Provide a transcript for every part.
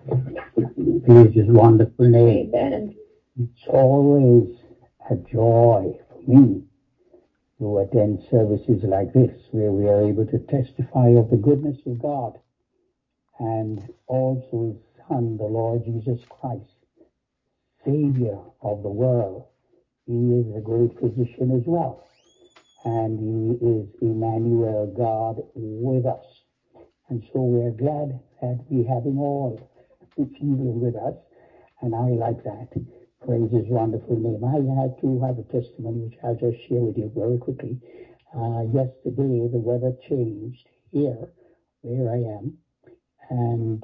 Praise His wonderful name. Amen. It's always a joy for me to attend services like this, where we are able to testify of the goodness of God and also His Son, the Lord Jesus Christ, Savior of the world. He is a great physician as well, and He is Emmanuel, God with us. And so we are glad that we have Him all this evening with us, and I like that. Praise His wonderful name. I had to have a testimony which I'll just share with you very quickly. Yesterday, the weather changed here where I am, and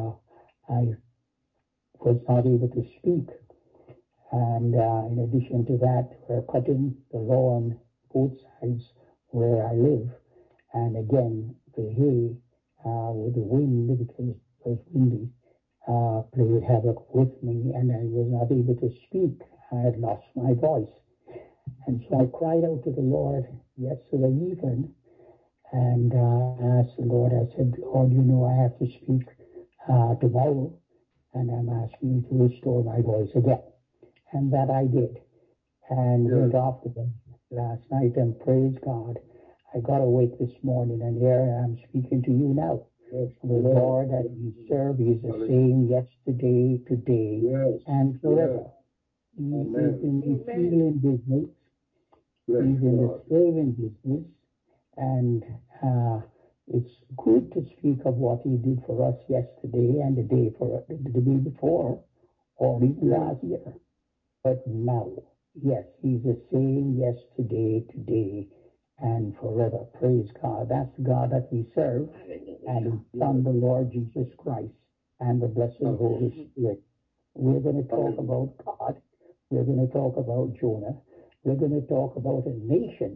I was not able to speak. And in addition to that, we're cutting the lawn both sides where I live. And again, the hay with the wind, because it was windy, played havoc with me, and I was not able to speak. I had lost my voice. And so I cried out to the Lord yesterday evening, and asked the Lord, I said, Lord, you know I have to speak tomorrow, and I'm asking you to restore my voice again. And that I did. And went off to bed last night, and praise God, I got awake this morning, and here I am speaking to you now. Yes, the Lord that we serve is the same yesterday, today, and forever. He is in the healing business. He's in the saving business. And it's good to speak of what He did for us yesterday and the day before, or even last year. But now, yes, He's the same yesterday, today, and forever. Praise God. That's the God that we serve, and His Son, the Lord Jesus Christ, and the blessed Holy Spirit. We're going to talk about God. We're going to talk about Jonah. We're going to talk about a nation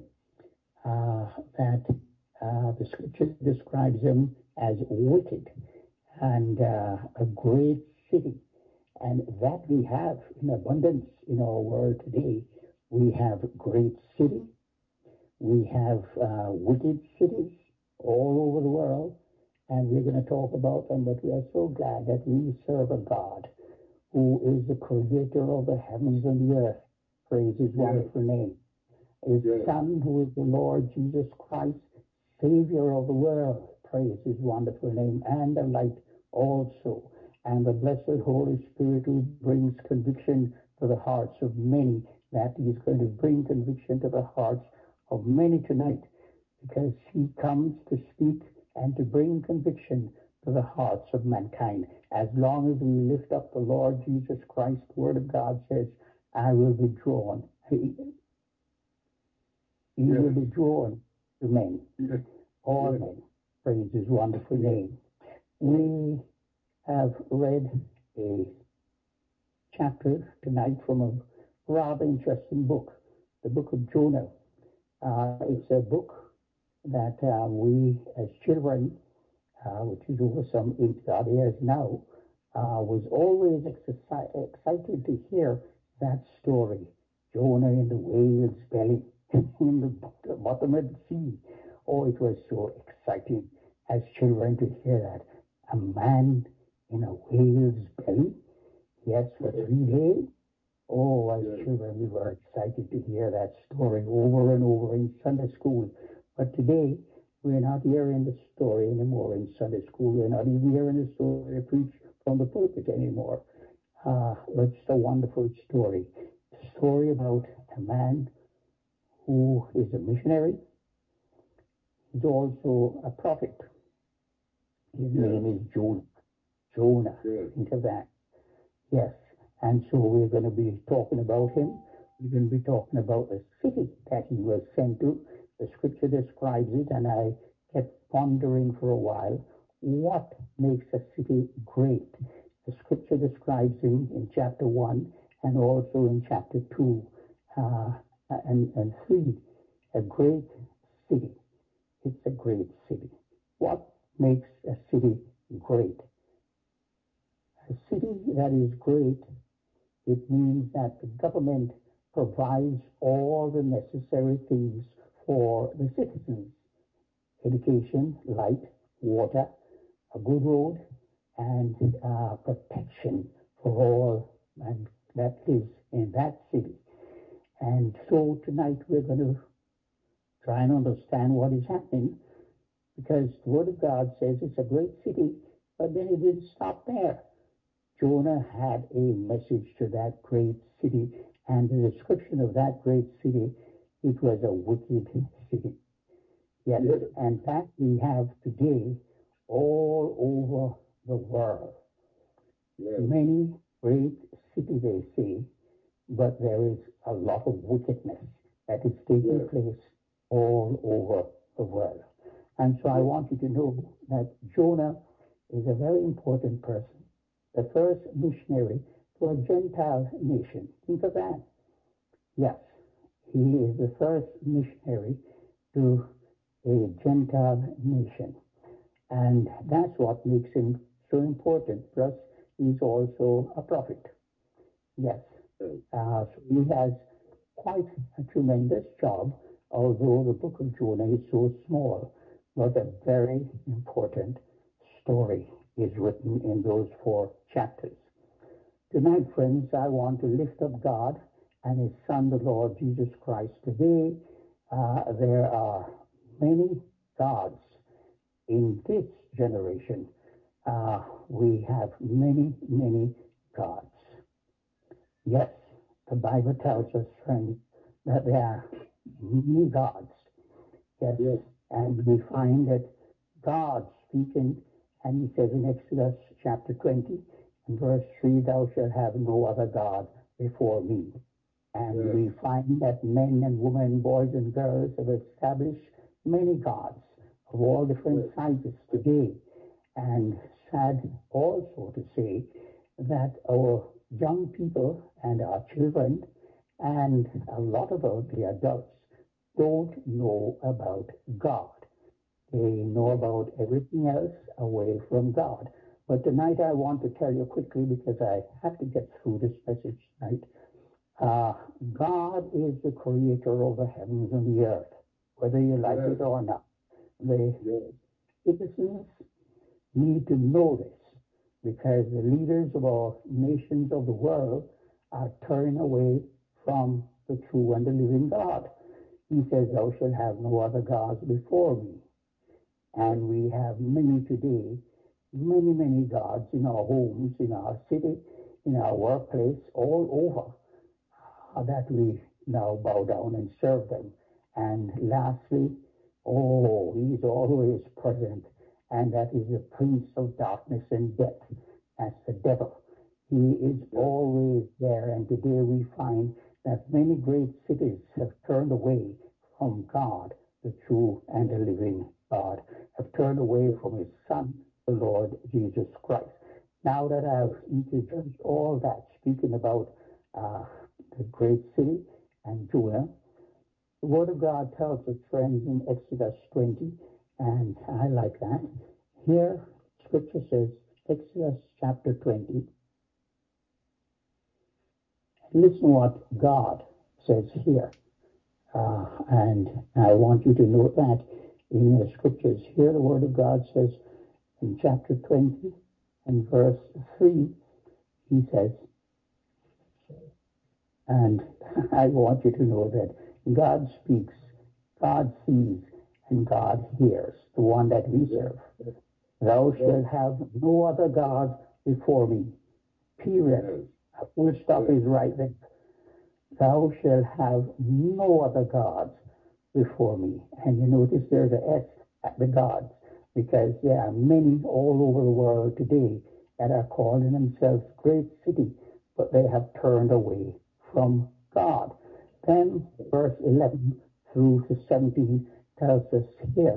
that the Scripture describes them as wicked, and a great city. And that we have in abundance in our world today. We have great city. We have wicked cities all over the world. And we're going to talk about them, but we are so glad that we serve a God who is the creator of the heavens and the earth. Praise His wonderful name. His Son, who is the Lord Jesus Christ, Savior of the world. Praise His wonderful name. And the light also. And the blessed Holy Spirit, who brings conviction to the hearts of many, that He is going to bring conviction to the hearts of many tonight, because He comes to speak and to bring conviction to the hearts of mankind. As long as we lift up the Lord Jesus Christ, the Word of God says, I will be drawn. He will be drawn to men, all men. Praise His wonderful name. We have read a chapter tonight from a rather interesting book, the book of Jonah. It's a book that we as children, which is over some 8 odd years now, was always excited to hear that story. Jonah in the whale's belly, in the bottom of the sea. Oh, it was so exciting as children to hear that. A man in a whale's belly? Yes, for 3 days? Oh, as children, we were excited to hear that story over and over in Sunday school. But today, we're not hearing the story anymore in Sunday school. We're not even hearing the story preached from the pulpit anymore. But it's a wonderful story. A story about a man who is a missionary. He's also a prophet. His name is Jonah. Jonah. Think of that. Yes. And so we're going to be talking about him. We're going to be talking about the city that he was sent to. The Scripture describes it, and I kept pondering for a while, what makes a city great? The Scripture describes him in chapter 1 and also in chapter 2 and 3, a great city. It's a great city. What makes a city great? A city that is great, it means that the government provides all the necessary things for the citizens. Education, light, water, a good road, and protection for all and that lives in that city. And so tonight we're going to try and understand what is happening, because the Word of God says it's a great city, but then it didn't stop there. Jonah had a message to that great city, and the description of that great city, it was a wicked city. Yes, and that we have today all over the world. Many great cities, they say, but there is a lot of wickedness that is taking place all over the world. And so I want you to know that Jonah is a very important person, the first missionary to a Gentile nation. Think of that. Yes, he is the first missionary to a Gentile nation. And that's what makes him so important. Plus, he's also a prophet. Yes. So he has quite a tremendous job, although the book of Jonah is so small, but a very important story is written in those 4 chapters. Tonight, friends, I want to lift up God and his Son, the Lord Jesus Christ. Today, there are many gods in this generation. We have many, many gods. Yes, the Bible tells us, friends, that there are many gods. Yes, and we find that God speaking, and he says in Exodus chapter 20, and verse 3, thou shalt have no other God before me. And we find that men and women, boys and girls have established many gods of all different sizes today. And sad also to say that our young people and our children and a lot of the adults don't know about God. They know about everything else away from God. But tonight I want to tell you quickly, because I have to get through this message tonight. God is the creator of the heavens and the earth, whether you like it or not. The citizens need to know this, because the leaders of our nations of the world are turning away from the true and the living God. He says, thou shalt have no other gods before me. And we have many today, many, many gods in our homes, in our city, in our workplace, all over, that we now bow down and serve them. And lastly, he's always present, and that is the prince of darkness and death. That's the devil. He is always there, and today we find that many great cities have turned away from God, the true and the living God, have turned away from his Son, the Lord Jesus Christ. Now that I've introduced all that, speaking about the great city and Jonah, the Word of God tells us, friends, in Exodus 20, and I like that. Here, Scripture says, Exodus chapter 20, listen what God says here. And I want you to note that in the Scriptures. Here the Word of God says in chapter 20 and verse 3, he says, and I want you to know that God speaks, God sees, and God hears, the one that we serve. Thou shalt have no other God before me. Period. A full stop is right there. Thou shalt have no other gods before me. And you notice there's an S at the gods, because there are many all over the world today that are calling themselves great city, but they have turned away from God. Then verse 11 through to 17 tells us here,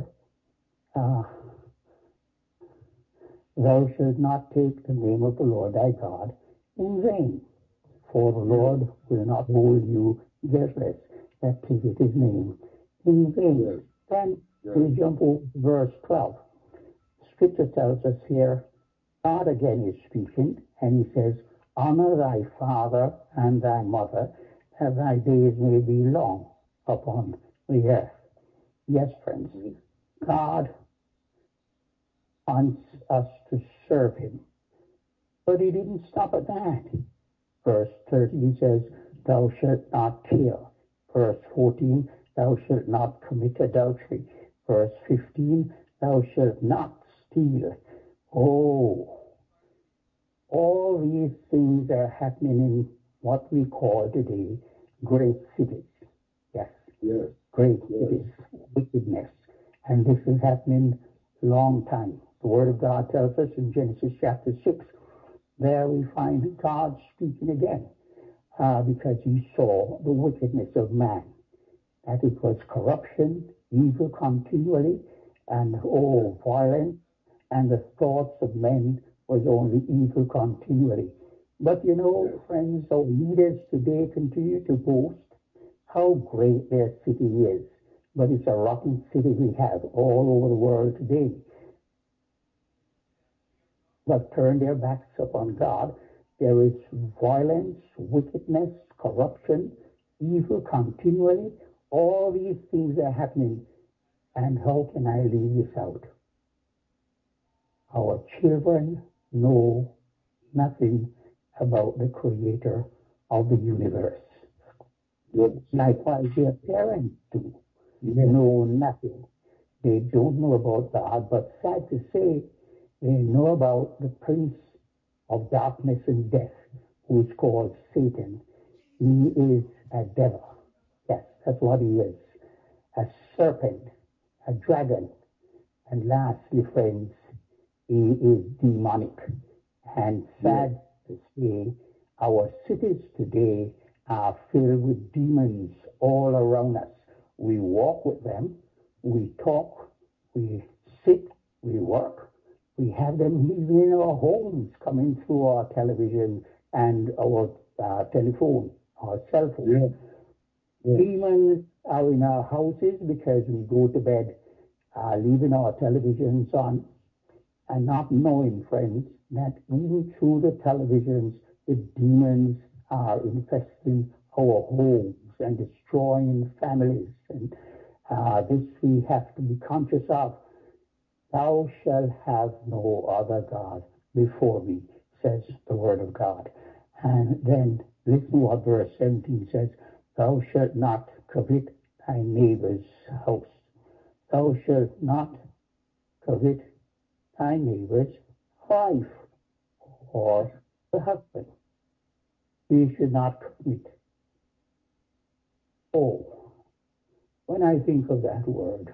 thou shalt not take the name of the Lord thy God in vain, for the Lord will not hold you guiltless that taketh his name in vain. Then we jump over to verse 12. Scripture tells us here, God again is speaking, and he says, honor thy father and thy mother, that thy days may be long upon the earth. Yes, friends, God wants us to serve him. But he didn't stop at that. Verse 13 says, thou shalt not kill. Verse 14, thou shalt not commit adultery. Verse 15, thou shalt not steal. Oh, all these things are happening in what we call today great cities. Yes, great cities, wickedness. And this is happening long time. The Word of God tells us in Genesis chapter 6, there we find God speaking again, because he saw the wickedness of man, that it was corruption, evil continually, and violence, and the thoughts of men was only evil continually. But you know, friends, our leaders today continue to boast how great their city is. But it's a rotten city we have all over the world today. But turn their backs upon God. There is violence, wickedness, corruption, evil continually. All these things are happening. And how can I leave this out? Our children know nothing about the creator of the universe. Likewise, their parents do know nothing. They don't know about God, but sad to say, they know about the prince of darkness and death, who is called Satan. He is a devil. Yes, that's what he is. A serpent, a dragon. And lastly, friends, he is demonic. And sad to say, our cities today are filled with demons all around us. We walk with them, we talk, we sit, we work. We have them living in our homes, coming through our television and our telephone, our cell phone. Demons are in our houses because we go to bed leaving our televisions on and not knowing, friends, that even through the televisions, the demons are infesting our homes and destroying families. And this we have to be conscious of. Thou shalt have no other God before me, says the Word of God. And then listen what verse 17 says. Thou shalt not covet thy neighbor's house. Thou shalt not covet thy neighbor's wife or the husband. We should not commit. Oh, when I think of that word,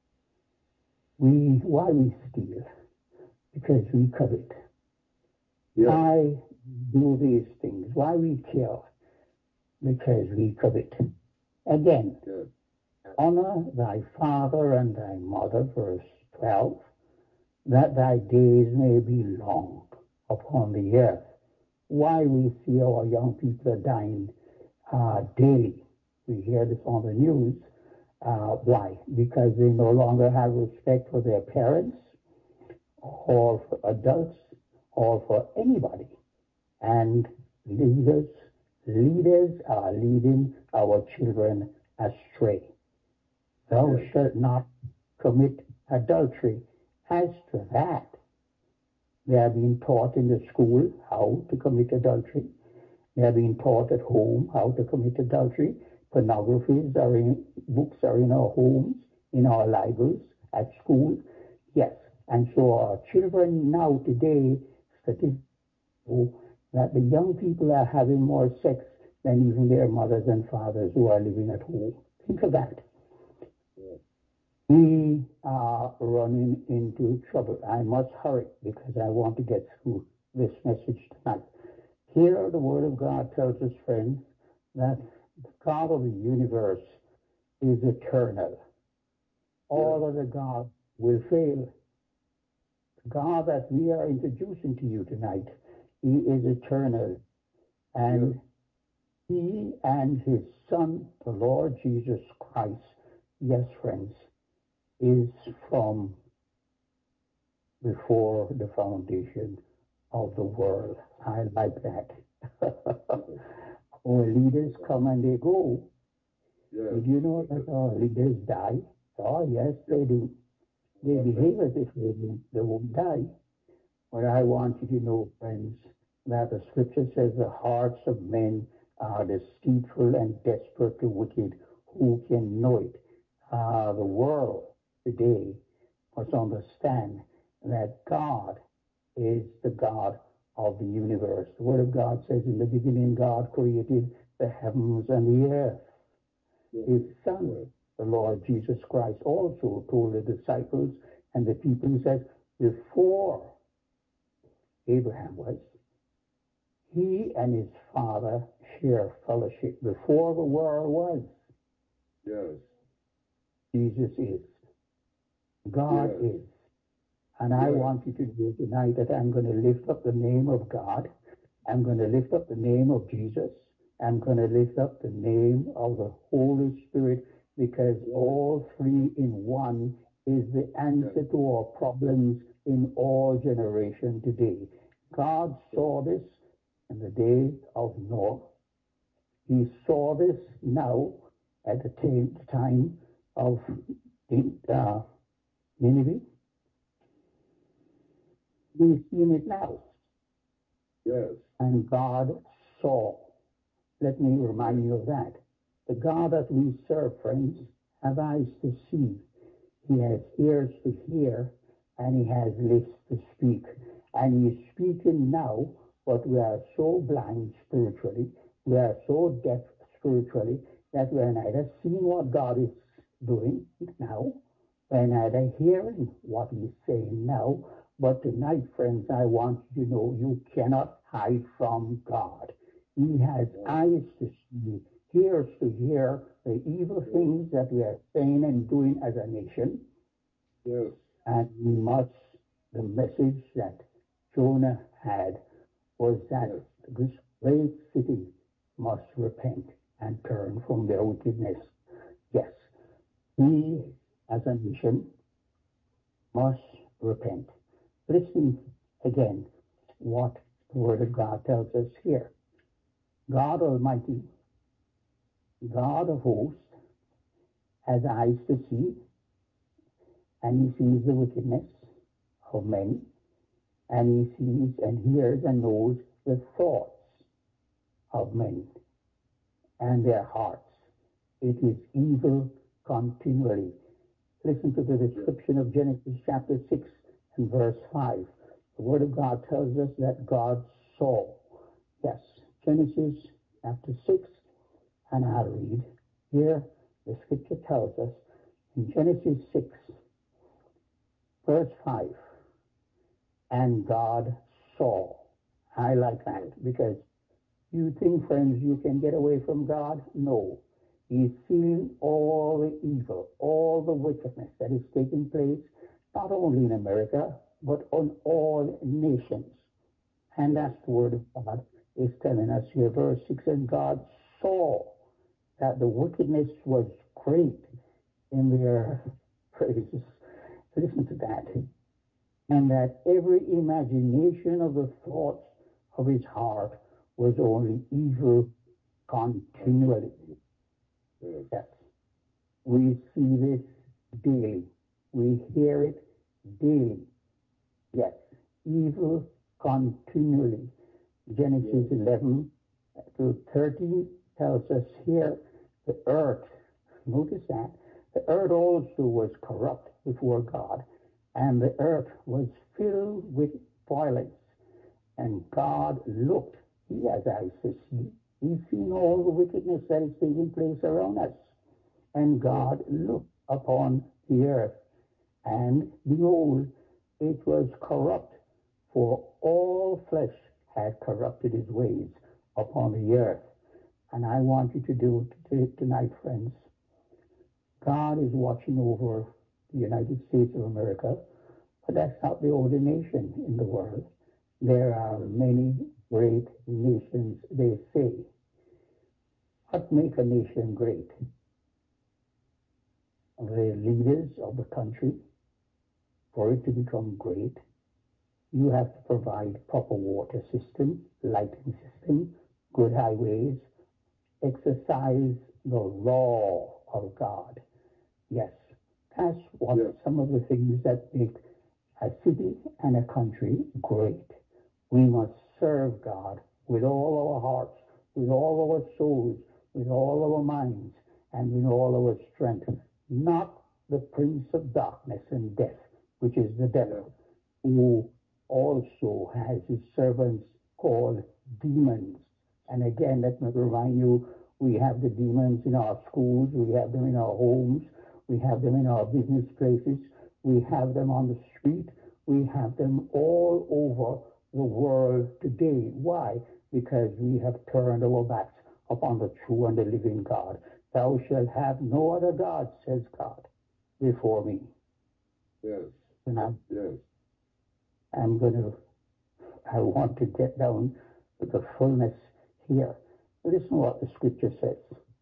why we steal? Because we covet. Why do these things? Why we kill? Because we covet. Again, honor thy father and thy mother, verse 12, that thy days may be long upon the earth. Why we see our young people are dying daily. We hear this on the news. Why? Because they no longer have respect for their parents or for adults or for anybody. And leaders are leading our children astray. Thou shalt not commit adultery. As to that, they are being taught in the school how to commit adultery. They are being taught at home how to commit adultery. Pornographies books are in our homes, in our libraries, at school. Yes. And so our children now today, statistics show that the young people are having more sex than even their mothers and fathers who are living at home. Think of that. We are running into trouble. I must hurry because I want to get through this message tonight. Here the Word of God tells us, friends, that the God of the universe is eternal. All other gods will fail. The God that we are introducing to you tonight, he is eternal. And he and his Son, the Lord Jesus Christ, yes, friends, is from before the foundation of the world. I like that. Our leaders come and they go. Did you know that our leaders die? Oh, yes, they do. They behave as if they won't die. But I want you to know, friends, that the scripture says the hearts of men are deceitful and desperately wicked. Who can know it? The world today must understand that God is the God of the universe. The Word of God says, in the beginning, God created the heavens and the earth. His Son, the Lord Jesus Christ, also told the disciples and the people, he says, before Abraham was, he and his father share fellowship. Before the world was, Yes. Jesus is. God Yes. is. And I want you to know tonight that I'm going to lift up the name of God. I'm going to lift up the name of Jesus. I'm going to lift up the name of the Holy Spirit, because all three in one is the answer to our problems in all generation today. God saw this in the day of Noah. He saw this now at the time of Nineveh. He's seen it now. Yes. And God saw. Let me remind you of that. The God that we serve, friends, has eyes to see. He has ears to hear, and he has lips to speak. And he is speaking now, but we are so blind spiritually, we are so deaf spiritually, that we are neither seeing what God is doing now, we are neither hearing what he's saying now. But tonight, friends, I want you to know you cannot hide from God. He has eyes to see, ears to hear the evil things that we are saying and doing as a nation. Yes. And we must, the message that Jonah had was that this great city must repent and turn from their wickedness. Yes, we as a nation must repent. Listen again what the Word of God tells us here. God Almighty, God of hosts, has eyes to see, and he sees the wickedness of men, and he sees and hears and knows the thoughts of men and their hearts. It is evil continually. Listen to the description of Genesis chapter 6 and verse 5. The Word of God tells us that God saw. Yes, Genesis chapter 6, and I'll read. Here, the scripture tells us in Genesis 6, verse 5, and God saw. I like that, because you think, friends, you can get away from God? No. He's seeing all the evil, all the wickedness that is taking place, not only in America, but on all nations. And that's the Word of God is telling us here, verse 6, and God saw that the wickedness was great in the earth. Praises. Listen to that. And that every imagination of the thoughts of his heart was only evil continually. Yes. We see this daily. We hear it daily. Yes. Evil continually. Genesis 11 to 13 tells us here the earth, notice that, the earth also was corrupt before God, and the earth was filled with violence. And God looked. He has eyes to see. He's seen all the wickedness that is taking place around us. And God looked upon the earth, and behold, it was corrupt, for all flesh had corrupted his ways upon the earth. And I want you to do it tonight, friends. God is watching over the United States of America, but that's not the only nation in the world. There are many great nations, they say. What makes a nation great? The leaders of the country. For it to become great, you have to provide proper water system, lighting system, good highways, exercise the law of God. Yes, That's what Yes. some of the things that make a city and a country great. We must serve God with all our hearts, with all our souls, with all our minds, and with all our strength, not the prince of darkness and death, which is the devil, who also has his servants called demons. And again, let me remind you, we have the demons in our schools, we have them in our homes, we have them in our business places, we have them on the street, we have them all over the world today. Why? Because we have turned our backs upon the true and the living God. Thou shalt have no other God, says God, before me. Yes. And Yes. I want to get down to the fullness here. Listen what the scripture says.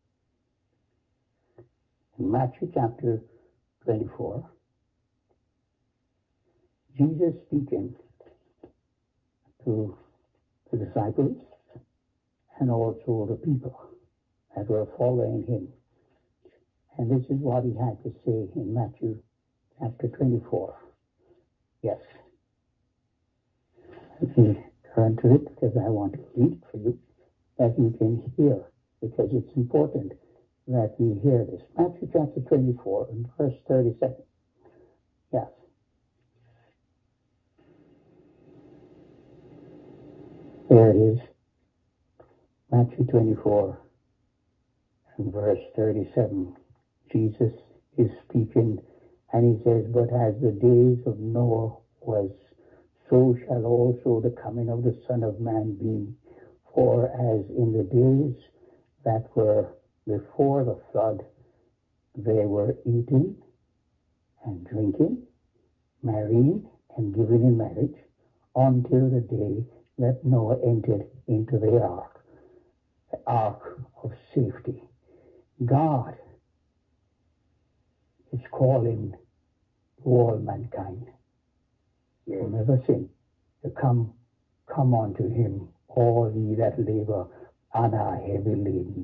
In Matthew chapter 24, Jesus speaking to the disciples and also the people that were following him. And this is what he had to say in Matthew chapter 24. Yes. Let me turn to it because I want to read it for you, that you can hear, because it's important that we hear this. Matthew chapter 24 and verse 37. Yes. There it is. Matthew 24 and verse 37. Jesus is speaking, and he says, "But as the days of Noah was, so shall also the coming of the Son of Man be. For as in the days that were before the flood, they were eating and drinking, marrying and giving in marriage, until the day that Noah entered into the ark of safety." God is calling to all mankind Yes. who never sin to come unto him, all ye that labor and are heavy laden.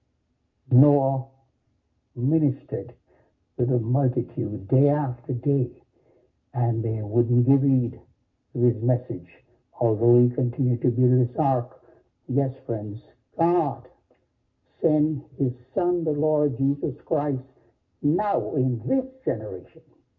Noah ministered to the multitude day after day, and they wouldn't give heed to his message, although he continued to build this ark. Yes, friends, God sent his Son, the Lord Jesus Christ, now in this generation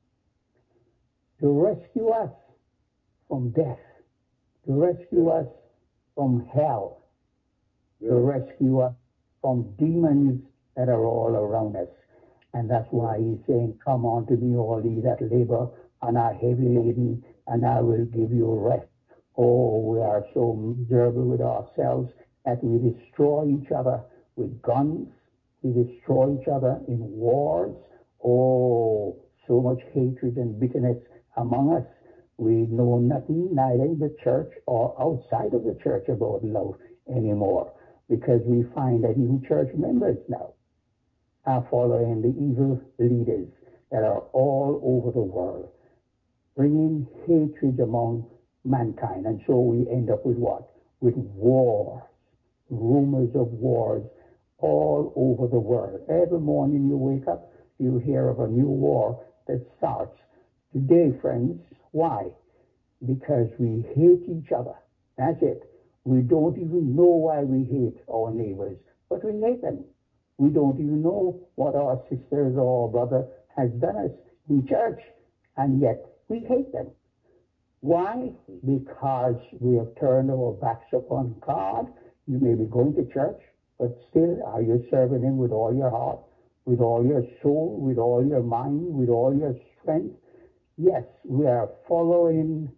to rescue us from death, to rescue us from hell, to rescue us from demons that are all around us. And that's why he's saying, "Come unto me, all ye that labor and are heavy laden, and I will give you rest." Oh, we are so miserable with ourselves that we destroy each other with guns. We destroy each other in wars. Oh, so much hatred and bitterness among us. We know nothing, neither in the church or outside of the church, about love anymore, because we find that even church members now are following the evil leaders that are all over the world, bringing hatred among mankind. And so we end up with what? With wars, rumors of wars all over the world. Every morning you wake up, you hear of a new war that starts. Today, friends, why? Because we hate each other. That's it. We don't even know why we hate our neighbors, but we hate them. We don't even know what our sisters or our brother has done us in church, and yet we hate them. Why? Because we have turned our backs upon God. You may be going to church, but still, are you serving him with all your heart, with all your soul, with all your mind, with all your strength? Yes, we are following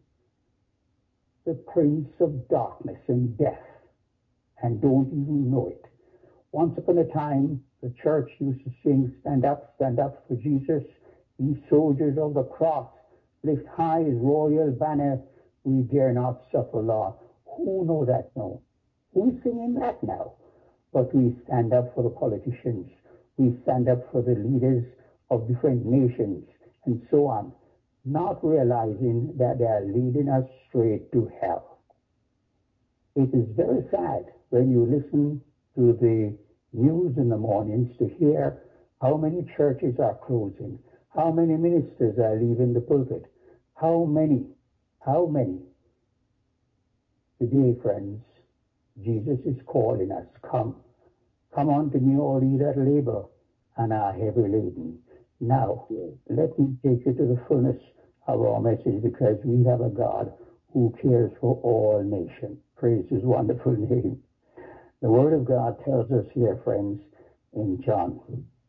the prince of darkness and death, and don't even know it. Once upon a time, the church used to sing, stand up for Jesus, ye soldiers of the cross, lift high his royal banner, we dare not suffer law." Who know that now? Who's singing that now? But we stand up for the politicians. We stand up for the leaders of different nations and so on, not realizing that they are leading us straight to hell. It is very sad when you listen to the news in the mornings to hear how many churches are closing, How many ministers are leaving the pulpit? How many? How many? Today, friends, Jesus is calling us. Come unto me, all ye that labor and are heavy laden. Now, let me take you to the fullness of our message, because we have a God who cares for all nations. Praise his wonderful name. The Word of God tells us here, friends, in John,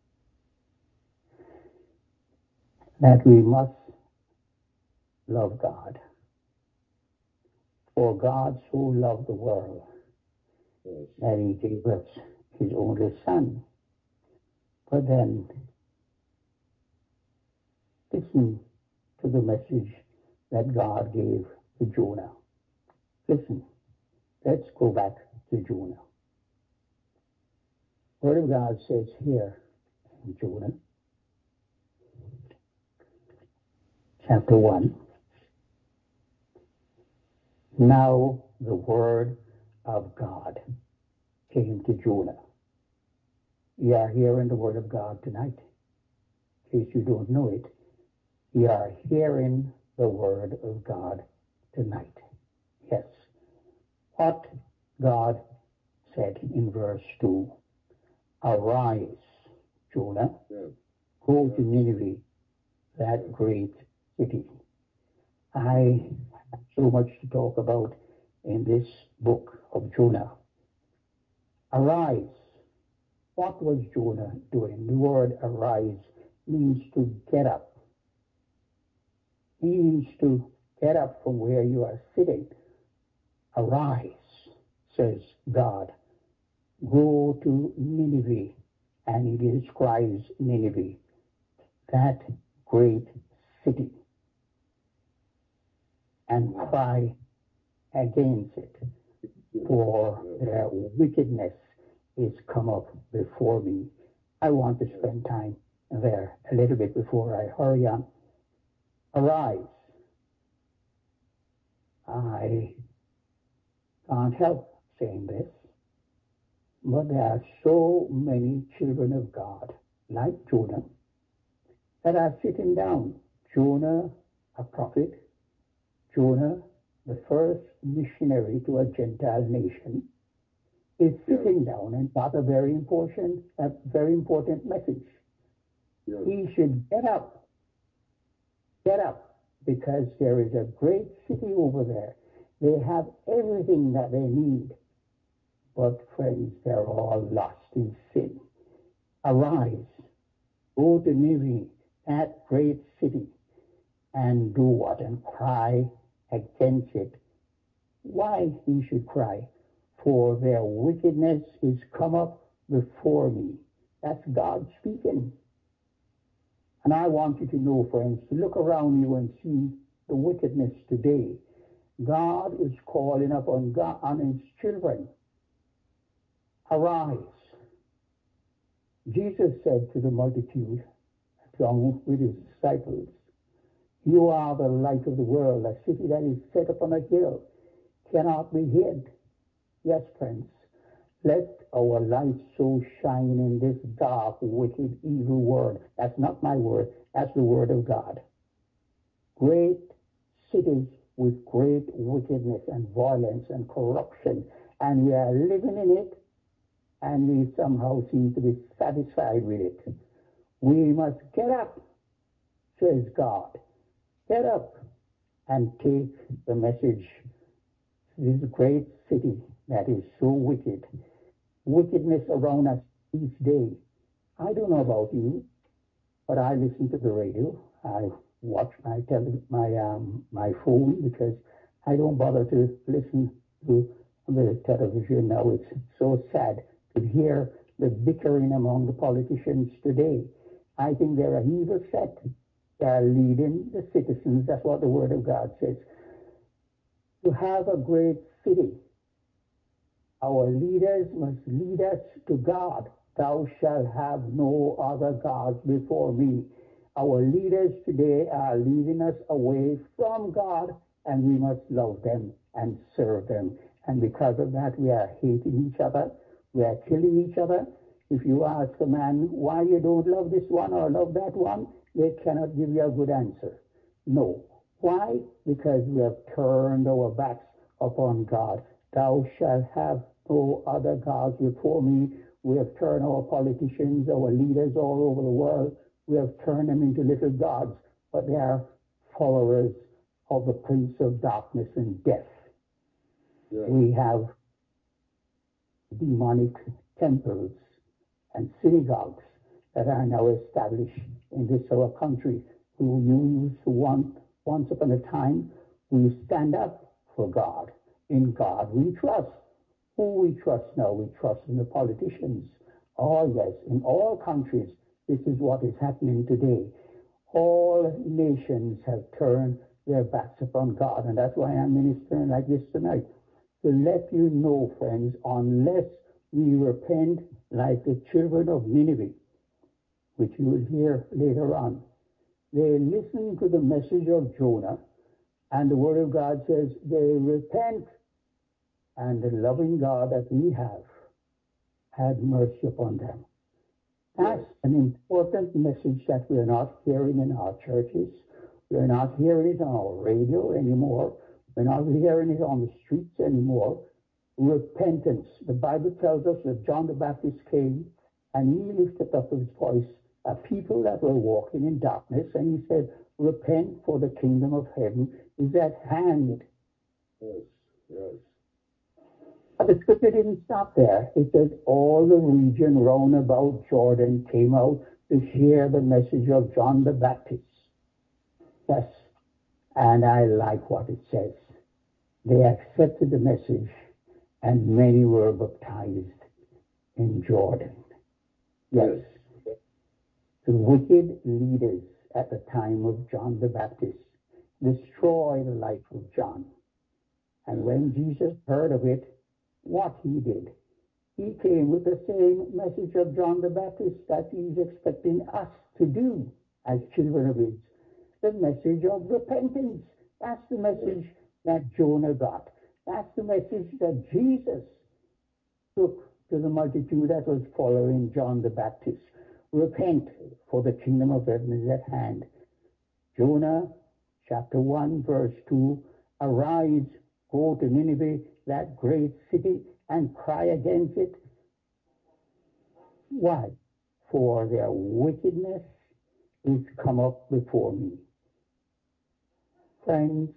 that we must love God. For God so loved the world that he gave us his only Son. But then, listen to the message that God gave to Jonah. Listen, let's go back to Jonah. The Word of God says here in Jonah, chapter 1, now the Word of God came to Jonah. You are hearing the Word of God tonight. In case you don't know it, you are hearing the Word of God tonight. Yes. What God said in verse 2, arise, Jonah, go to Nineveh, that great city. I have so much to talk about in this book of Jonah. Arise. What was Jonah doing? The word arise means to get up. Means to get up from where you are sitting. Arise, says God. Go to Nineveh, and he describes Nineveh, that great city, and cry against it, for their wickedness is come up before me. I want to spend time there a little bit before I hurry on. Arise. I can't help saying this, but there are so many children of God, like Jonah, that are sitting down. Jonah, a prophet. Jonah, the first missionary to a Gentile nation, is sitting down and got a very important message. He should get up, because there is a great city over there. They have everything that they need. But friends, they're all lost in sin. Arise, go to Nineveh, that great city, and do what? And cry against it. Why he should cry? For their wickedness is come up before me. That's God speaking. And I want you to know, friends, to look around you and see the wickedness today. God is calling upon God on his children. Arise. Jesus said to the multitude, along with his disciples, you are the light of the world. A city that is set upon a hill cannot be hid. Yes, friends, let our light so shine in this dark, wicked, evil world. That's not my word. That's the word of God. Great cities with great wickedness and violence and corruption, and we are living in it, and we somehow seem to be satisfied with it. We must get up, says God. Get up and take the message. This great city that is so wicked. Wickedness around us each day. I don't know about you, but I listen to the radio. I watch my phone, because I don't bother to listen to the television now. It's so sad to hear the bickering among the politicians today. I think they're a evil set. They are leading the citizens. That's what the Word of God says. To have a great city, our leaders must lead us to God. Thou shalt have no other gods before me. Our leaders today are leading us away from God, and we must love them and serve them. And because of that, we are hating each other. We are killing each other. If you ask a man why you don't love this one or love that one, they cannot give you a good answer. No. Why? Because we have turned our backs upon God. Thou shalt have no other gods before me. We have turned our politicians, our leaders all over the world, we have turned them into little gods, but they are followers of the prince of darkness and death. Yes. We have demonic temples and synagogues that are now established in this our country. Who used to once upon a time, we stand up for God. In God we trust. Who we trust now? We trust in the politicians. Oh yes, in all countries, this is what is happening today. All nations have turned their backs upon God, and that's why I'm ministering like this tonight, to let you know, friends, unless we repent like the children of Nineveh, which you will hear later on. They listened to the message of Jonah, and the Word of God says they repent, and the loving God that we have had mercy upon them. That's an important message that we are not hearing in our churches. We are not hearing it on our radio anymore. We're not hearing it on the streets anymore. Repentance. The Bible tells us that John the Baptist came and he lifted up his voice at people that were walking in darkness, and he said, repent, for the kingdom of heaven is at hand. Yes, yes. But the scripture didn't stop there. It says all the region round about Jordan came out to hear the message of John the Baptist. Yes, and I like what it says. They accepted the message, and many were baptized in Jordan. Yes. The wicked leaders at the time of John the Baptist destroyed the life of John. And when Jesus heard of it, what he did, he came with the same message of John the Baptist that he's expecting us to do as children of his. The message of repentance. That's the message that Jonah got. That's the message that Jesus took to the multitude that was following John the Baptist. Repent, for the kingdom of heaven is at hand. Jonah chapter 1 verse 2, arise, go to Nineveh, that great city, and cry against it. Why? For their wickedness is come up before me. Friends,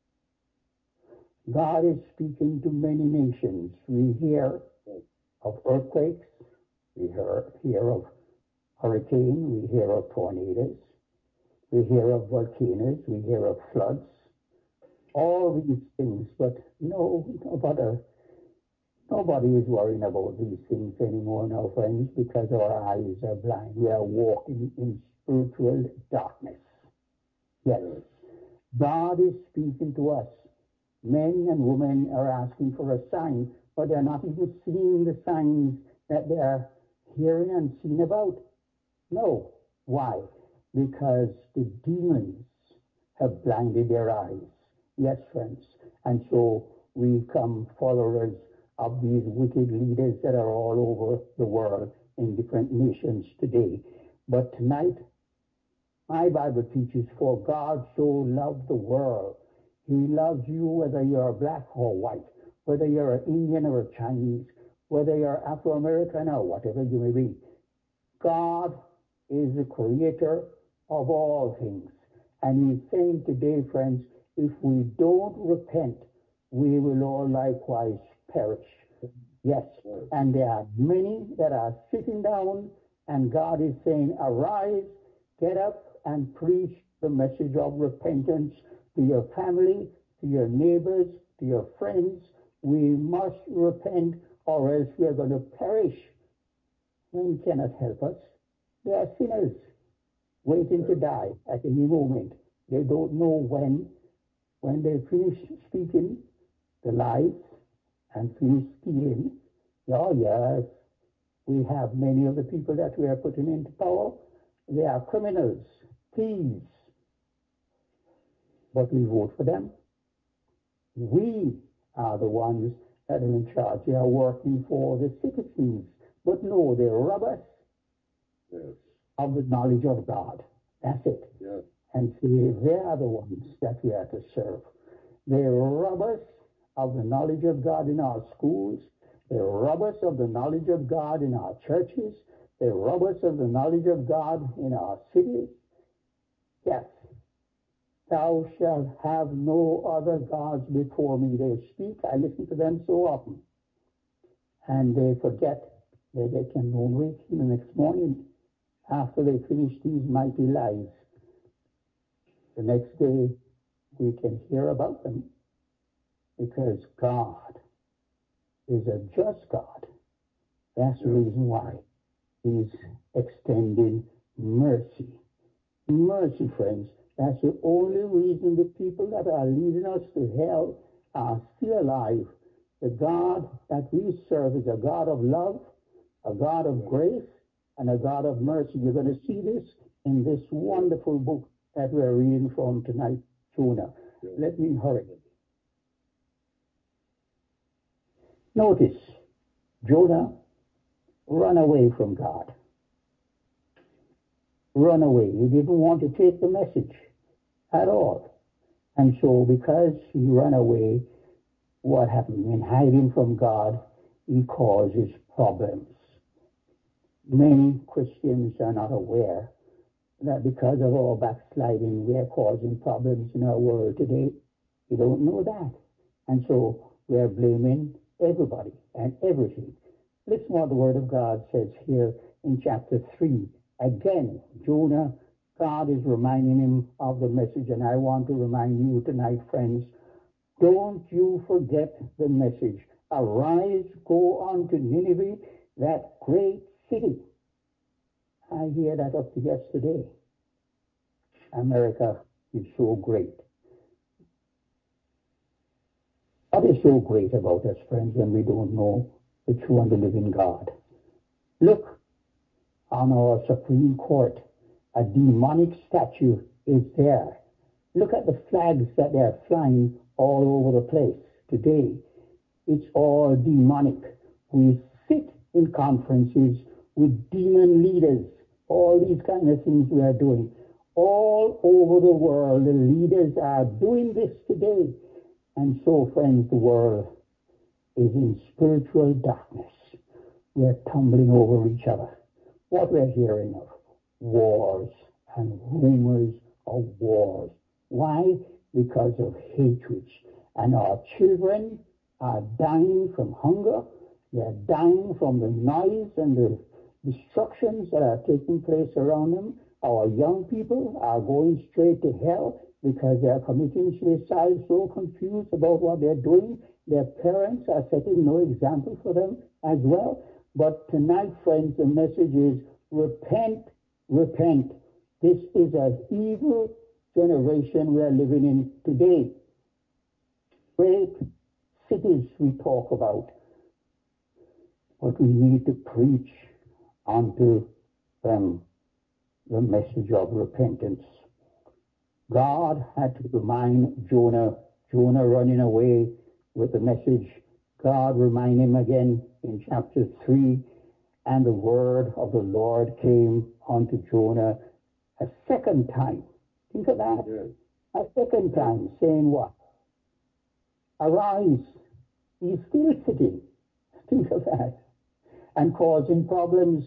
God is speaking to many nations. We hear of earthquakes, we hear of hurricanes, we hear of tornadoes, we hear of volcanoes, we hear of floods, all these things, but nobody is worrying about these things anymore now, friends, because our eyes are blind. We are walking in spiritual darkness. Yes, God is speaking to us. Men and women are asking for a sign, but they're not even seeing the signs that they're hearing and seeing about. No. Why? Because the demons have blinded their eyes. Yes, friends. And so we become followers of these wicked leaders that are all over the world in different nations today. But tonight, my Bible teaches, for God so loved the world. He loves you whether you're black or white, whether you're an Indian or a Chinese, whether you're Afro-American or whatever you may be. God is the creator of all things. And he's saying today, friends, if we don't repent, we will all likewise perish. Yes, and there are many that are sitting down, and God is saying, arise, get up, and preach the message of repentance to your family, to your neighbors, to your friends. We must repent, or else we are going to perish. Men cannot help us. They are sinners waiting to die at any moment. They don't know when they finish speaking the lies and finish stealing. Oh, yes, we have many of the people that we are putting into power. They are criminals, thieves. But we vote for them. We are the ones that are in charge. They are working for the citizens. But no, they rob us of the knowledge of God. That's it. Yes. And see, they are the ones that we are to serve. They rob us of the knowledge of God in our schools. They rob us of the knowledge of God in our churches. They rob us of the knowledge of God in our cities. Yes. Thou shalt have no other gods before me. They speak. I listen to them so often. And they forget that they can wake in the next morning after they finish these mighty lies. The next day, we can hear about them because God is a just God. That's the reason why He's extending mercy. Mercy, friends. That's the only reason the people that are leading us to hell are still alive. The God that we serve is a God of love, a God of grace, and a God of mercy. You're going to see this in this wonderful book that we're reading from tonight, Jonah. Let me hurry. Notice, Jonah ran away from God. Run away. He didn't want to take the message at all. And so because he ran away, what happened? In hiding from God, he causes problems. Many Christians are not aware that because of our backsliding, we are causing problems in our world today. We don't know that. And so we are blaming everybody and everything. Listen what the Word of God says here in chapter 3. Again, Jonah, God is reminding him of the message, and I want to remind you tonight, friends, don't you forget the message. Arise, go on to Nineveh, that great city. I hear that up to yesterday. America is so great. What is so great about us, friends, when we don't know the true and the living God? Look, on our Supreme Court, a demonic statue is there. Look at the flags that they are flying all over the place today. It's all demonic. We sit in conferences with demon leaders. All these kind of things we are doing. All over the world, the leaders are doing this today. And so, friends, the world is in spiritual darkness. We are tumbling over each other. What we're hearing of, wars and rumors of wars. Why? Because of hatreds. And our children are dying from hunger. They're dying from the noise and the destructions that are taking place around them. Our young people are going straight to hell because they are committing suicide, so confused about what they're doing. Their parents are setting no example for them as well. But tonight, friends, the message is repent, repent. This is an evil generation we are living in today. Great cities we talk about, but we need to preach unto them the message of repentance. God had to remind Jonah running away with the message. God reminded him again in chapter 3, and the word of the Lord came unto Jonah a second time. Think of that. Yes. A second time, saying what? Arise. He's still sitting. Think of that. And causing problems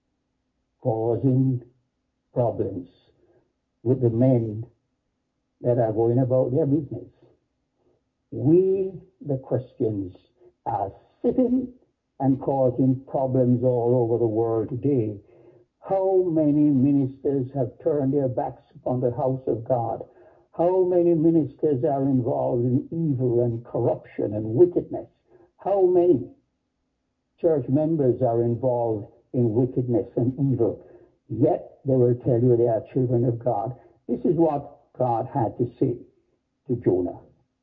with the men that are going about their business. We, the Christians, are sitting and causing problems all over the world today. How many ministers have turned their backs upon the house of God? How many ministers are involved in evil and corruption and wickedness? How many church members are involved in wickedness and evil? Yet they will tell you they are children of God. This is what God had to say to Jonah.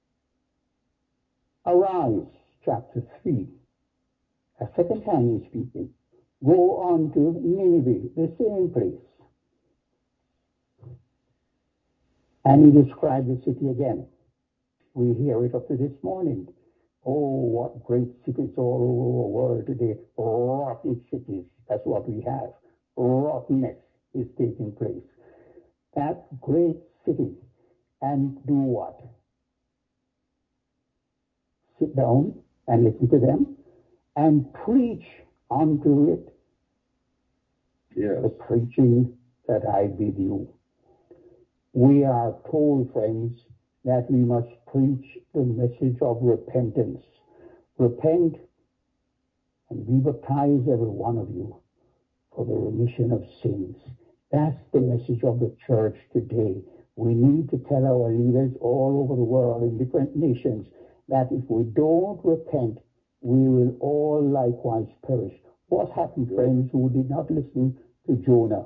Arise, chapter 3. A second time he's speaking. Go on to Nineveh, the same place. And he described the city again. We hear it up to this morning. Oh, what great cities all over the world today. Rotten cities. That's what we have. Rottenness is taking place. that great city, and do what? Sit down and listen to them and preach unto it the preaching that I bid you. We are told, friends, that we must preach the message of repentance. Repent and be baptized, every one of you, for the remission of sins. That's the message of the church today. We need to tell our leaders all over the world in different nations that if we don't repent, we will all likewise perish. What happened, friends, who did not listen to Jonah?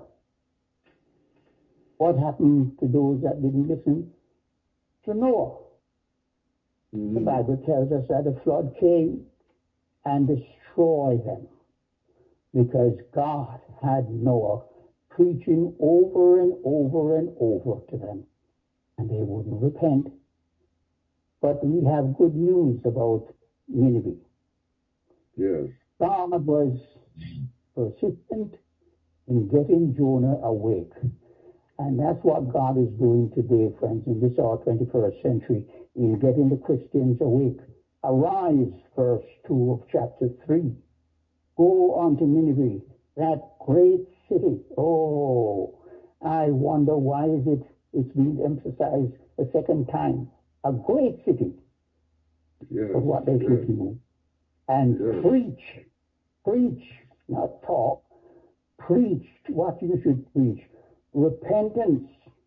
What happened to those that didn't listen to Noah? The Bible tells us that the flood came and destroyed them because God had Noah preaching over and over and over to them, and they wouldn't repent. But we have good news about Nineveh. Yes. God was persistent in getting Jonah awake. And that's what God is doing today, friends, in this our 21st century, in getting the Christians awake. Arise, verse 2 of chapter 3. Go unto Nineveh, that great city. Oh, I wonder why it's being emphasized a second time. A great city. Yes. But what they should do. And preach, not talk. Preach what you should preach. Repentance.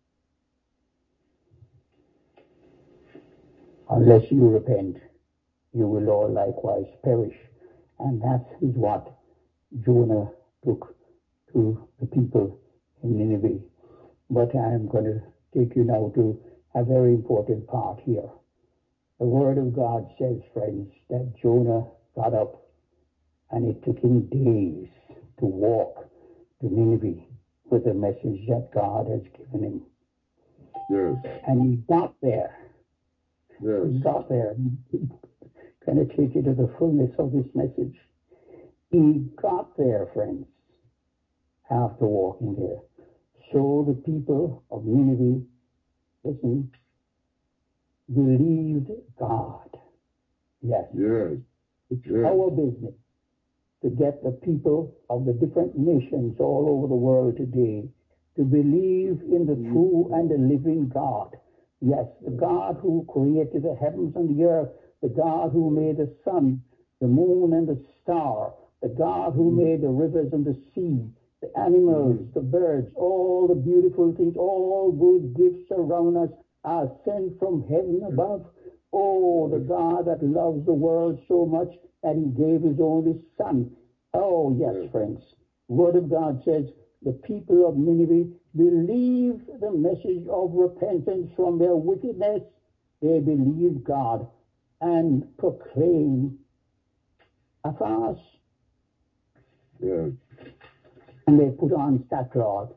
Unless you repent, you will all likewise perish. And that is what Jonah took to the people in Nineveh. But I am going to take you now to a very important part here. The Word of God says, friends, that Jonah got up and it took him days to walk to Nineveh with the message that God has given him. Yes. And he got there. Yes. He got there. Can I take you to the fullness of this message? He got there, friends, after walking there. So the people of Nineveh, listen, believed God. Yes. Yes. It's our business to get the people of the different nations all over the world today to believe in the true and the living God. Yes, the God who created the heavens and the earth, the God who made the sun, the moon and the star, the God who made the rivers and the sea, the animals, the birds, all the beautiful things, all good gifts around us are sent from heaven above. Oh, the God that loves the world so much that he gave his only son. Oh, yes, friends. Word of God says the people of Nineveh believed the message of repentance from their wickedness. They believed God and proclaimed a fast. Yes. And they put on sackcloth,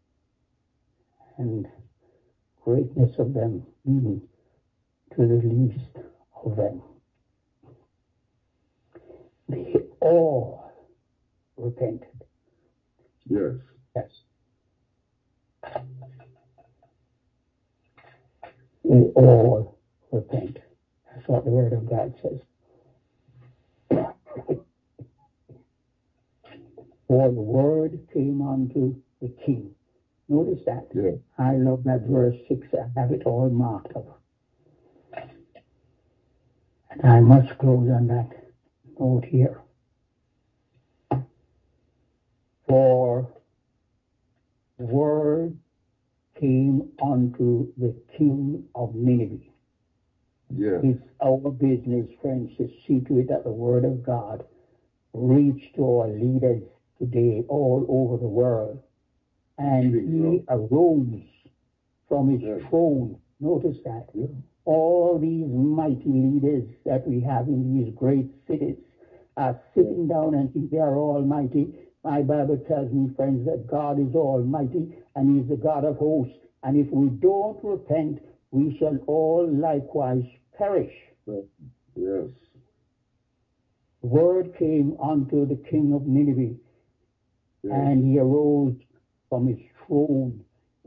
and greatness of them even to the least of them. They all repented. Yes. Yes. They all repent. That's what the Word of God says. For the word came unto the king. Notice that. Yeah. I love that verse 6. I have it all marked up. And I must close on that note here. For the word came unto the king of Nineveh. Yeah. It's our business, friends, to see to it that the word of God reach to our leaders today all over the world. And he arose from his throne. Notice that. Yeah. All these mighty leaders that we have in these great cities are sitting down and think they are almighty. My Bible tells me, friends, that God is almighty and he's the God of hosts. And if we don't repent, we shall all likewise perish. Yes. The word came unto the king of Nineveh, and he arose from his throne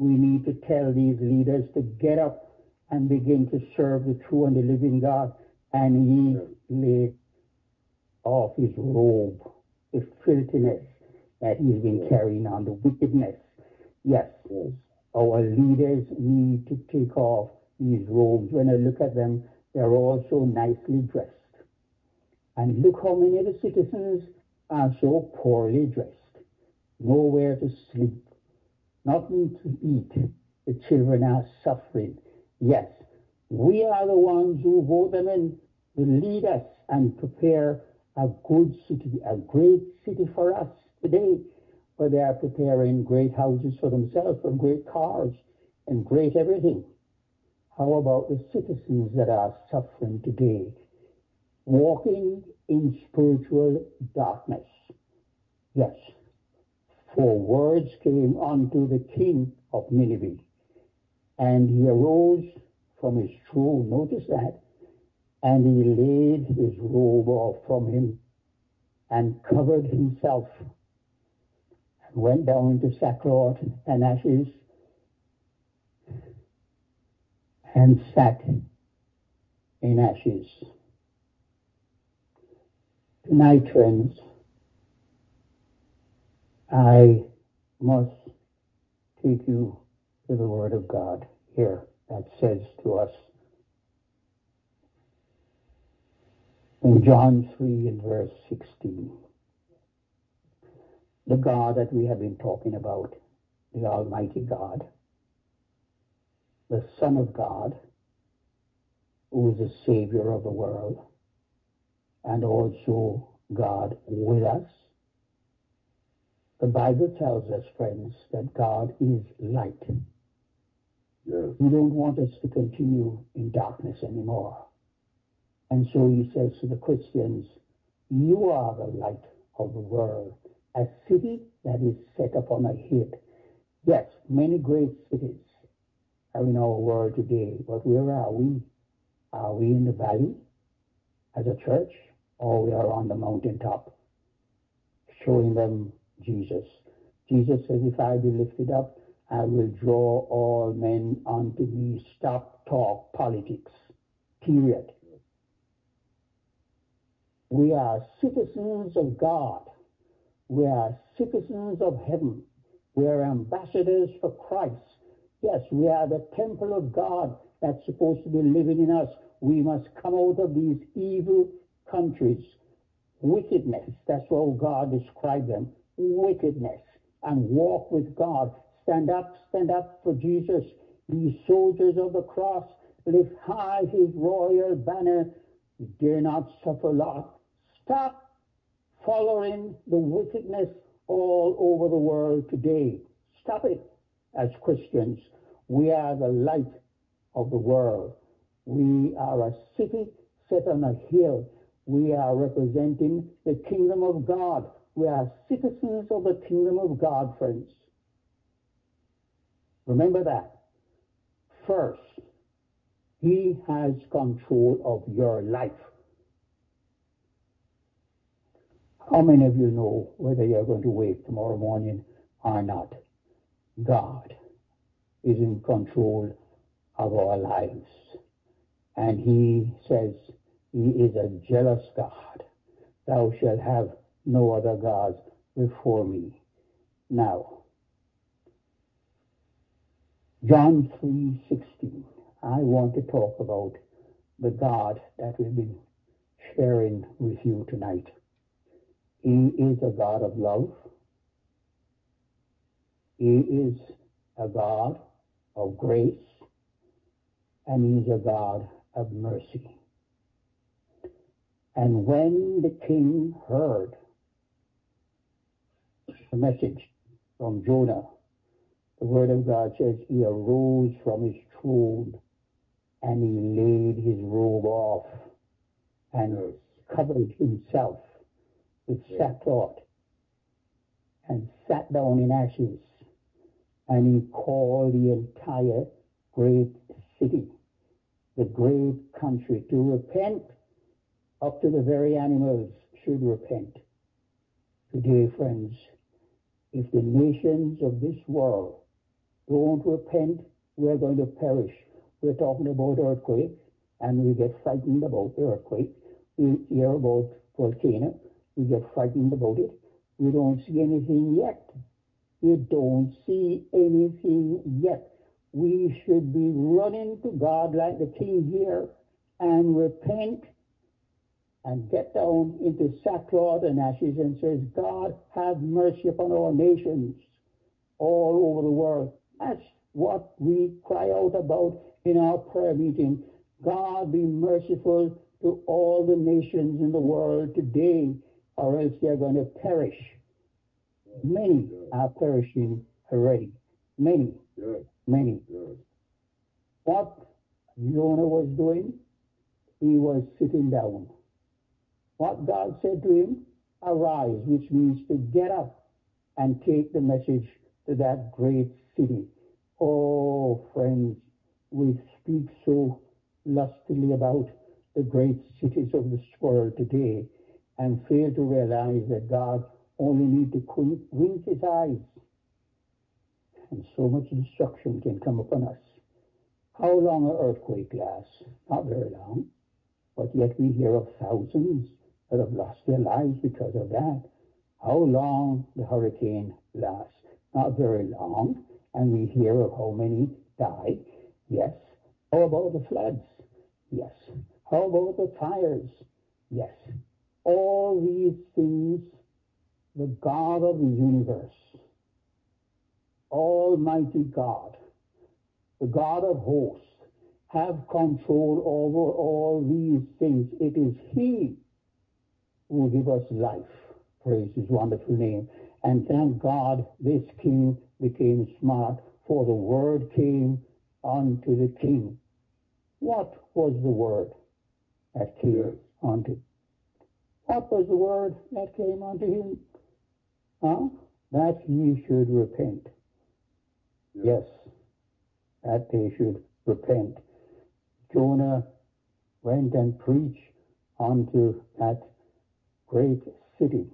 We need to tell these leaders to get up and begin to serve the true and the living God. And he laid off his robe, the filthiness that he's been carrying on, the wickedness. Yes, our leaders need to take off these robes. When I look at them, they're all so nicely dressed. And look how many of the citizens are so poorly dressed. Nowhere to sleep, nothing to eat. The children are suffering. Yes, we are the ones who vote them in to lead us and prepare a good city, a great city for us today. But they are preparing great houses for themselves and great cars and great everything. How about the citizens that are suffering today, walking in spiritual darkness? Yes, for words came unto the king of Nineveh, and he arose from his throne, notice that, and he laid his robe off from him and covered himself and went down into sackcloth and ashes and sat in ashes. Tonight, friends, I must take you to the Word of God here that says to us in John 3 and verse 16, the God that we have been talking about, the Almighty God, the Son of God, who is the Savior of the world, and also God with us. The Bible tells us, friends, that God is light. Yes. He don't want us to continue in darkness anymore. And so he says to the Christians, you are the light of the world, a city that is set upon a hill. Yes, many great cities are in our world today, but where are we? Are we in the valley as a church, or we are on the mountaintop showing them Jesus? Jesus says, if I be lifted up, I will draw all men unto me. Stop talk politics. Period. We are citizens of God. We are citizens of heaven. We are ambassadors for Christ. Yes, we are the temple of God that's supposed to be living in us. We must come out of these evil countries. Wickedness, that's how God described them. Wickedness. And walk with God. Stand up for Jesus. Ye soldiers of the cross, lift high his royal banner. You dare not suffer loss. Stop following the wickedness all over the world today. Stop it. As Christians, we are the light of the world. We are a city set on a hill. We are representing the kingdom of God. We are citizens of the kingdom of God, friends. Remember that. First, he has control of your life. How many of you know whether you're going to wake tomorrow morning or not? God is in control of our lives. And he says he is a jealous God. Thou shalt have no other gods before me. Now, John 3:16. I want to talk about the God that we've been sharing with you tonight. He is a God of love. He is a God of grace. And he's a God of mercy. And when the king heard the message from Jonah, the word of God says he arose from his throne and he laid his robe off and covered himself with sackcloth and sat down in ashes. And he called the entire great city, the great country, to repent. Up to the very animals should repent. Today, friends, if the nations of this world don't repent, we're going to perish. We're talking about earthquakes, and we get frightened about the earthquake. We hear about volcano, we get frightened about it. We don't see anything yet. We don't see anything yet. We should be running to God like the king here and repent and get down into sackcloth and ashes and says, God, have mercy upon our nations all over the world. That's what we cry out about in our prayer meeting. God, be merciful to all the nations in the world today, or else they're going to perish. Many are perishing already. Many. What Jonah was doing, he was sitting down. What God said to him, arise, which means to get up and take the message to that great city. Oh, friends, we speak so lustily about the great cities of this world today and fail to realize that God only needs to wink his eyes and so much destruction can come upon us. How long an earthquake lasts? Not very long, but yet we hear of thousands that have lost their lives because of that. How long the hurricane lasts? Not very long, and we hear of how many die. Yes. How about the floods? Yes. How about the fires? Yes. All these things, the God of the universe, Almighty God, the God of hosts, have control over all these things. It is He who will give us life. Praise His wonderful name. And thank God this king became smart, for the word came unto the king. What was the word that came unto? What was the word that came unto him? That he should repent. Yes, that they should repent. Jonah went and preached unto that great city,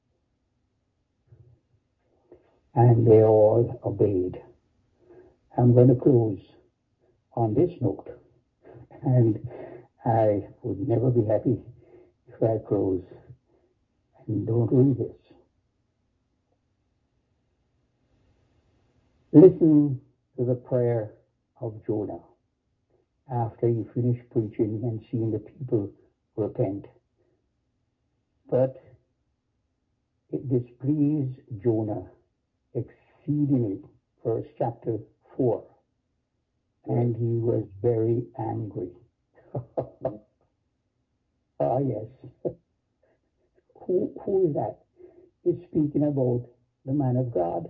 and they all obeyed. I'm going to close on this note, and I would never be happy if I close and don't read this. Listen to the prayer of Jonah after he finished preaching and seeing the people repent. But it displeased Jonah exceedingly, verse chapter 4, and he was very angry. Yes. Who is that? He's speaking about the man of God.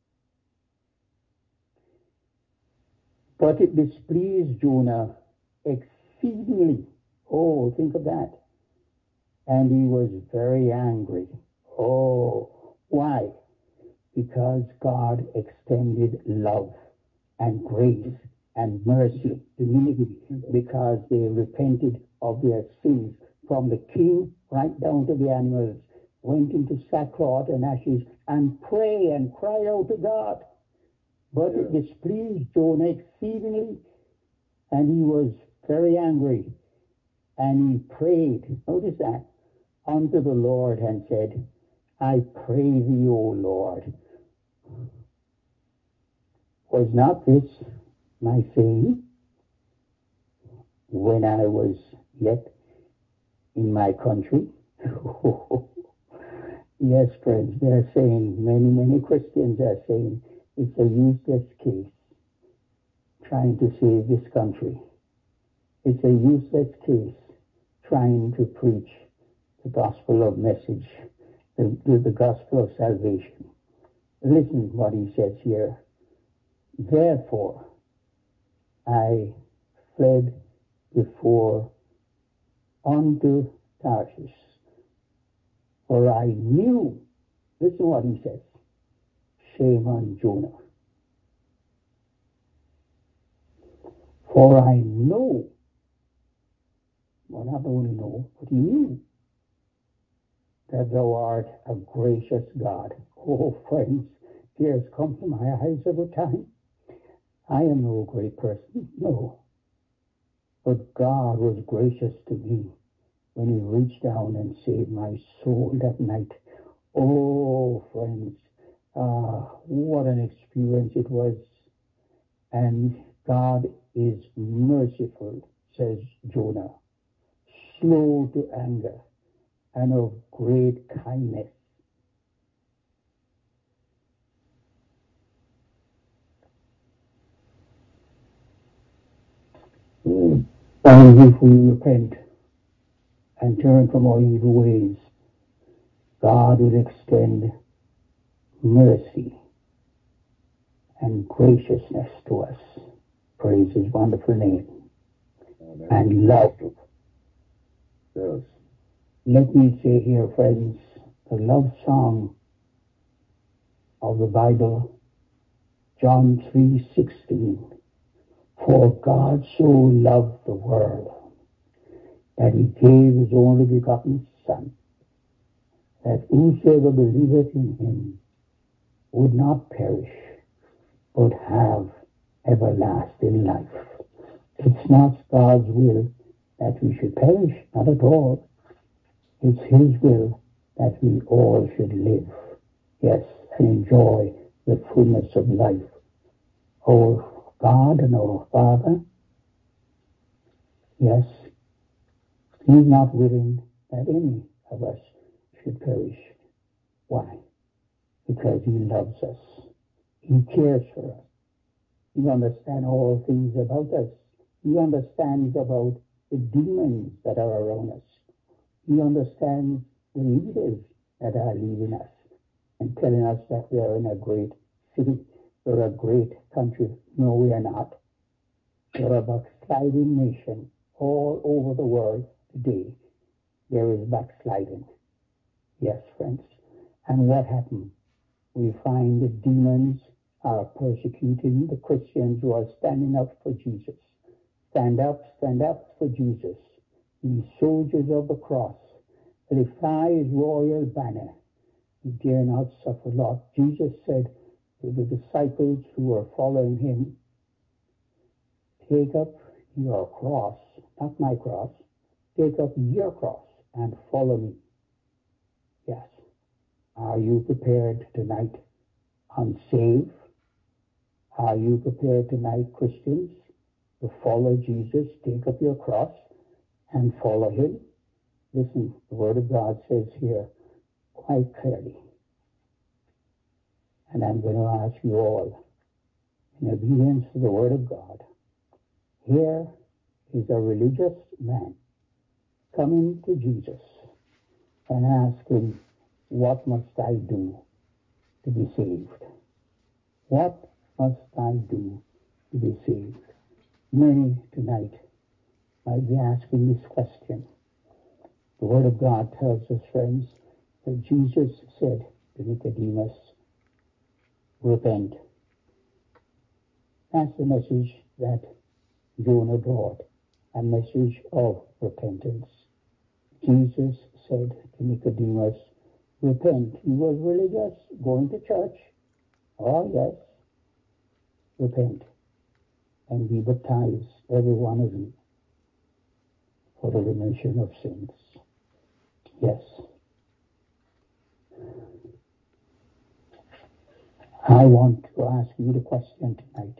But it displeased Jonah exceedingly. Oh, think of that. And he was very angry. Oh, why? Because God extended love and grace and mercy to Nineveh, because they repented of their sins, from the king right down to the animals, went into sackcloth and ashes and pray and cry out to God. But it displeased Jonah exceedingly, and he was very angry, and he prayed, notice that, unto the Lord and said, I pray thee, O Lord. Was not this my saying when I was yet in my country? Yes, friends, they're saying, many Christians are saying, it's a useless case trying to save this country. It's a useless case trying to preach the gospel of message, the gospel of salvation. Listen what he says here. Therefore, I fled before unto Tarshish, for I knew, listen what he says, shame on Jonah. For I know, well, not only know, but he knew that thou art a gracious God. Oh, friends, tears come to my eyes every time. I am no great person, no. But God was gracious to me when He reached down and saved my soul that night. Oh, friends, what an experience it was. And God is merciful, says Jonah, slow to anger, and of great kindness. And if we repent and turn from our evil ways, God will extend mercy and graciousness to us. Praise His wonderful name. Amen. And love. Yes. Let me say here, friends, the love song of the Bible, John 3:16. For God so loved the world that He gave His only begotten Son, that whosoever believeth in Him would not perish, but have everlasting life. It's not God's will that we should perish, not at all. It's His will that we all should live, yes, and enjoy the fullness of life. Our God and our Father, yes, He's not willing that any of us should perish. Why? Because He loves us. He cares for us. He understands all things about us. He understands about the demons that are around us. He understands the leaders that are leading us and telling us that we are in a great city, we're a great country. No, we are not. We're a backsliding nation. All over the world today, there is backsliding. Yes, friends. And what happened? We find the demons are persecuting the Christians who are standing up for Jesus. Stand up for Jesus. These soldiers of the cross, they fly His royal banner. He dare not suffer lot. Jesus said to the disciples who were following Him, take up your cross, not my cross, take up your cross and follow me. Yes. Are you prepared tonight, unsaved? Are you prepared tonight, Christians, to follow Jesus, take up your cross and follow Him? Listen, the Word of God says here quite clearly, and I'm going to ask you all, in obedience to the Word of God, here is a religious man coming to Jesus and asking, what must I do to be saved? What must I do to be saved? Many tonight might be asking this question. The Word of God tells us, friends, that Jesus said to Nicodemus, repent. That's the message that Jonah brought, a message of repentance. Jesus said to Nicodemus, repent. He was religious, going to church. Oh, yes. Repent and be baptized, every one of you, for the remission of sins. Yes. I want to ask you the question tonight.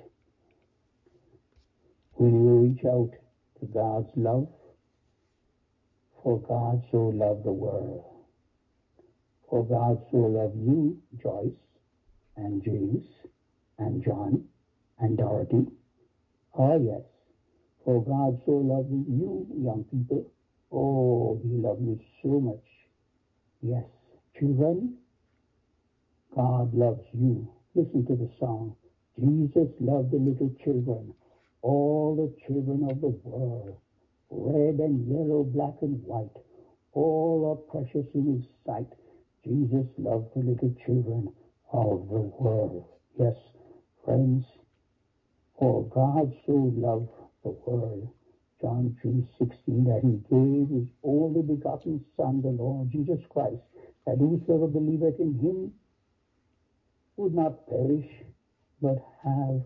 Will you reach out to God's love? For God so loved the world. For God so loved you, Joyce, and James, and John, and Dorothy. Oh, yes. For God so loved you, young people. Oh, He loved you so much. Yes. Children, God loves you. Listen to the song. Jesus loved the little children, all the children of the world, red and yellow, black and white, all are precious in His sight. Jesus loved the little children of the world. Yes, friends, for God so loved the world, John 3:16, that He gave His only begotten Son, the Lord Jesus Christ, that whosoever believeth in Him would not perish, but have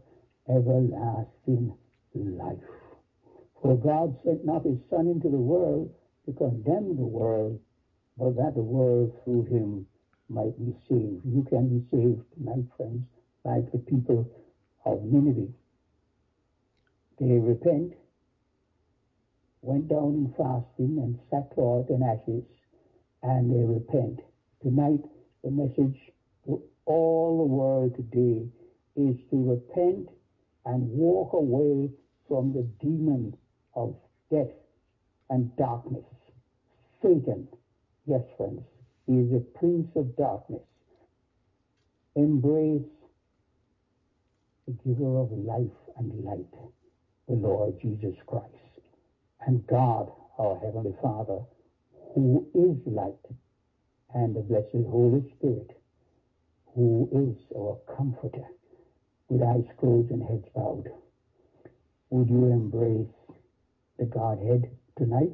everlasting life. For God sent not his Son into the world to condemn the world, but that the world through him might be saved. You can be saved tonight, friends, like the people of Nineveh. They repent, went down in fasting and sackcloth and ashes, and they repent. Tonight, the message to all the world today is to repent and walk away from the demon of death and darkness. Satan, yes, friends, he is a prince of darkness. Embrace the giver of life and light, the Lord Jesus Christ, and God, our Heavenly Father, who is light, and the blessed Holy Spirit, who is our comforter, with eyes closed and heads bowed. Would you embrace the Godhead tonight?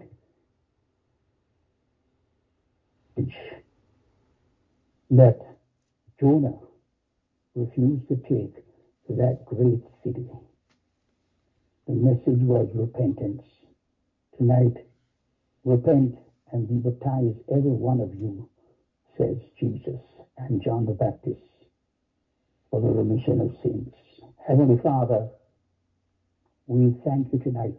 That Jonah refused to take to that great city. The message was repentance. Tonight, repent and be baptized, every one of you, says Jesus and John the Baptist, for the remission of sins. Heavenly Father, we thank you tonight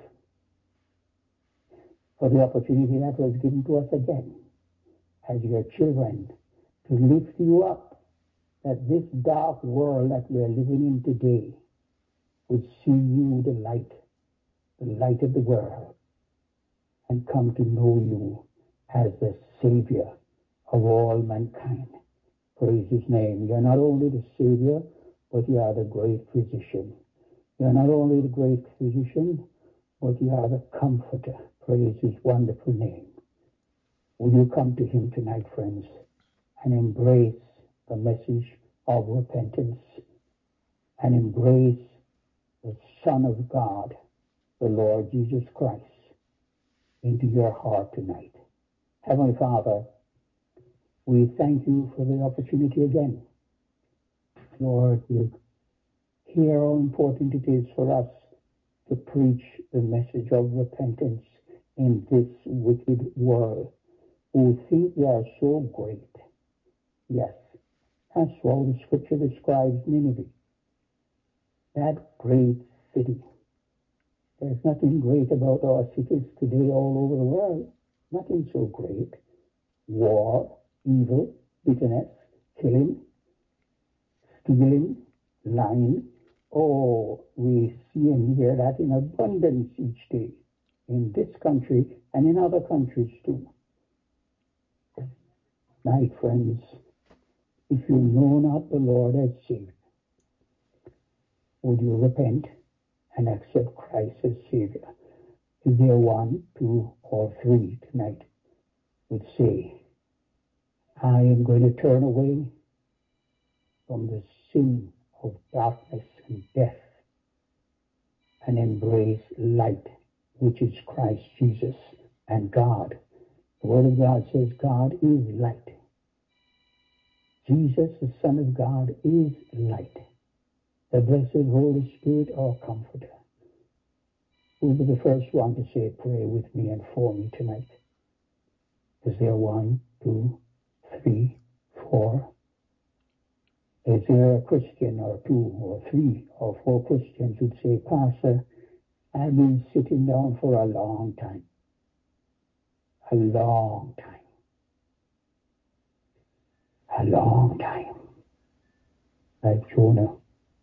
for the opportunity that was given to us again as your children to lift you up, that this dark world that we are living in today would see you, the light of the world, and come to know you as the Savior of all mankind. Praise his name. You are not only the Savior, but you are the great physician. You are not only the great physician, but you are the comforter. Praise his wonderful name. Will you come to him tonight, friends, and embrace the message of repentance and embrace the Son of God, the Lord Jesus Christ, into your heart tonight. Heavenly Father, we thank you for the opportunity again. Lord, you hear how important it is for us to preach the message of repentance in this wicked world, who think they are so great. Yes, that's how the scripture describes Nineveh, that great city. There's nothing great about our cities today all over the world. Nothing so great. War, evil, bitterness, killing, stealing, lying. Oh, we see and hear that in abundance each day in this country and in other countries too. Night, friends, if you know not the Lord as Savior, would you repent and accept Christ as Savior? Is there one, two, or three tonight would say, I am going to turn away from the sin of darkness and death and embrace light, which is Christ Jesus and God. The Word of God says God is light. Jesus, the Son of God, is light. The blessed Holy Spirit, our comforter. Who will be the first one to say, pray with me and for me tonight? Is there one, two, three, four? Is there a Christian or two or three or four Christians who'd say, Pastor, I've been sitting down for a long time. A long time. A long time. Like Jonah.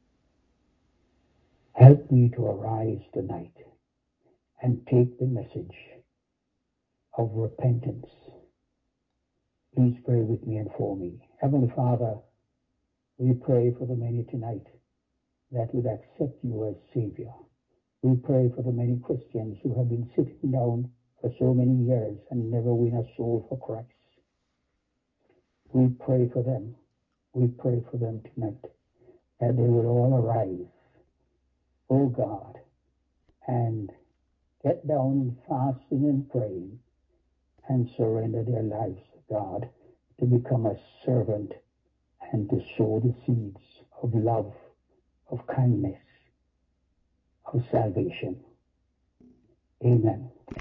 Help me to arise tonight and take the message of repentance. Please pray with me and for me. Heavenly Father, we pray for the many tonight that would accept you as Savior. We pray for the many Christians who have been sitting down for so many years and never win a soul for Christ. We pray for them. We pray for them tonight that they will all arise, oh God, and get down in fasting and praying and surrender their lives to God to become a servant and to sow the seeds of love, of kindness, our salvation. Amen.